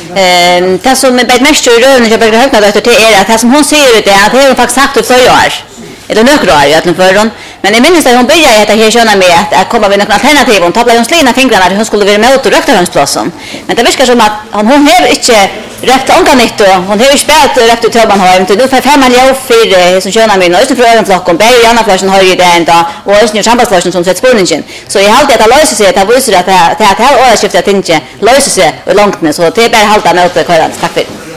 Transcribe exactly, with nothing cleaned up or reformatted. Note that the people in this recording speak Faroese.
Eh, det som är mest i rövnen jag brukar högna det är att det som hon säger det att det har faktiskt sagt det för år. Eller några år i alla fall. Men jag minns att hon började att det köna med att, att komma med några alternativ. Hon tabblade hon slina fingrarna att hon skulle vara med och rökta hans platsen. Men det verkar som att hon, hon har inte rökt ångan nytt och hon har ju spelat rökt ut hon har inte. Nu får fem miljoner för som köna med och just för ögon flock och bär i andra flashen har ju det ända och just nu sambandsflashen som sätter spårningen. Så jag har alltid att lösa sig att det visar att det här året skiftar att inte lösa sig långt med så det är bara halta med upp. Tack för